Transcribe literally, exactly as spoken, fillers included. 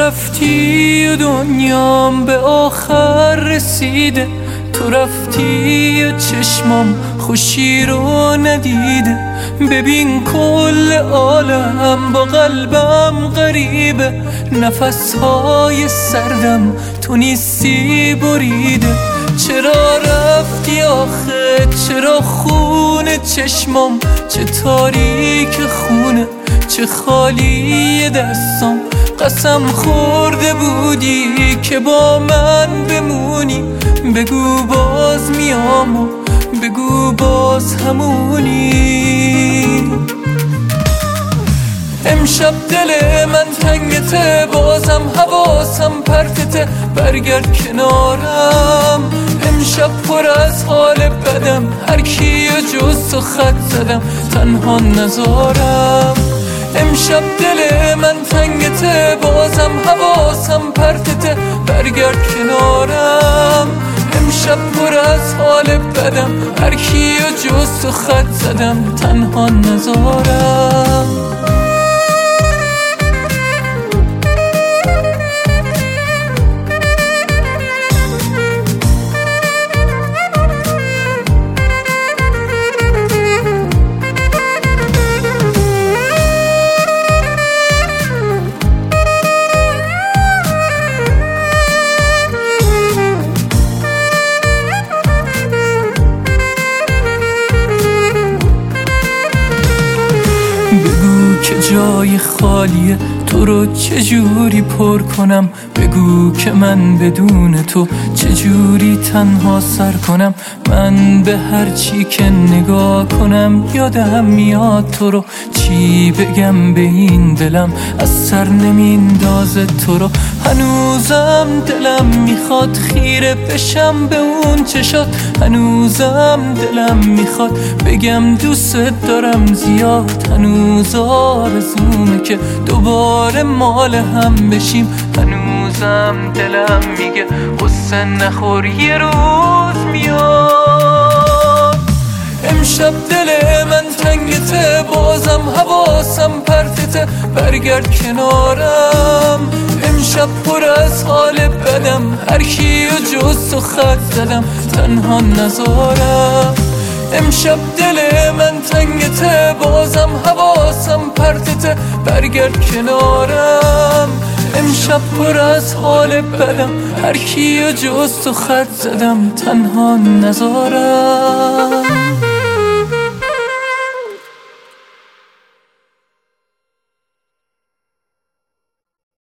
رفتی و دنیام به آخر رسیده، تو رفتی و چشمام خوشی رو ندیده. ببین کل عالم با قلبم غریبه، نفسهای سردم تو نیستی بریده. چرا رفتی آخه، چرا خونه چشمام، چه تاریک خونه، چه خالی دستام. قسم خورده بودی که با من بمونی، بگو باز میام و بگو باز همونی. امشب دل من تنگته، بازم حواسم پرتته، برگرد کنارم. امشب پر از حال بدم، هر کی جز تو خط زدم، تنها نزارم. امشب دل من تنگته، بازم حواسم پرتته، برگرد کنارم. امشب پر از حال بدم، هر کی جز تو خط زدم، تنها نزارم. جای خالیه، تو رو چجوری پر کنم، بگو که من بدون تو چجوری تنها سر کنم. من به هر چی که نگاه کنم یادم میاد تو رو، چی بگم به این دلم از سر نمیندازه تو رو. هنوزم دلم میخواد خیره بشم به اون چشات، هنوزم دلم میخواد بگم دوست دارم زیاد. هنوز آرزومه که دوباره مال هم بشیم، هنوزم دلم میگه قصه نخور یه روز میاد. امشب دل من تنگته، بازم حواسم پرتته، برگرد کنارم. امشب پر از حال بدم، هر کی جز تو خط زدم، تنها نزارم. امشب دل من تنگته، بازم حواسم پرتته، برگرد کنارم. امشب پر از حال بدم، هر کی جز تو خط زدم، تنها نزارم.